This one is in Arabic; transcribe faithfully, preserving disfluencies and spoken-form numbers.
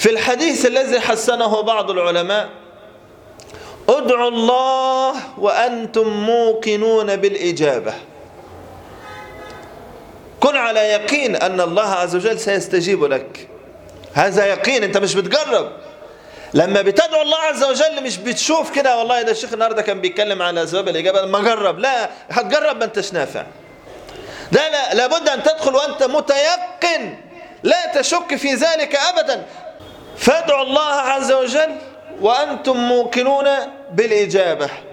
في الحديث الذي حسنه بعض العلماء: ادعوا الله وأنتم موقنون بالإجابة. كن على يقين أن الله عز وجل سيستجيب لك. هذا يقين، أنت مش بتجرب. لما بتدعو الله عز وجل مش بتشوف كده والله ده الشيخ النهارده كان بيتكلم على أسباب الإجابة لما جرب. لا، هتجرب ما انتش نافع. ده لا، لابد أن تدخل وأنت متيقن لا تشك في ذلك أبدا. فادعوا الله عز وجل وأنتم موقنون بالإجابة.